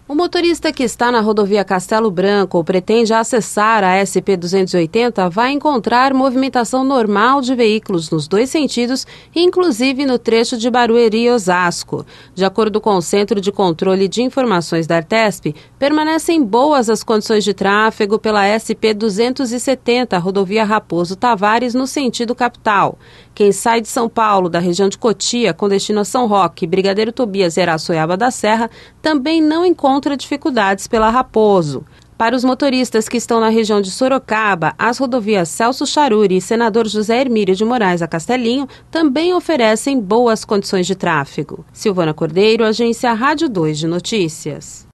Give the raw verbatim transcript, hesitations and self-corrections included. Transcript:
O motorista que está na rodovia Castelo Branco ou pretende acessar a S P duzentos e oitenta vai encontrar movimentação normal de veículos nos dois sentidos, inclusive no trecho de Barueri e Osasco. De acordo com o Centro de Controle de Informações da Artesp, permanecem boas as condições de tráfego pela S P duzentos e setenta, rodovia Raposo Tavares, no sentido capital. Quem sai de São Paulo, da região de Cotia, com destino a São Roque, Brigadeiro Tobias e Araçoiaba da Serra, também não encontra dificuldades pela Raposo. Para os motoristas que estão na região de Sorocaba, as rodovias Celso Charuri e Senador José Hermílio de Moraes a Castelinho também oferecem boas condições de tráfego. Silvana Cordeiro, Agência Rádio dois de Notícias.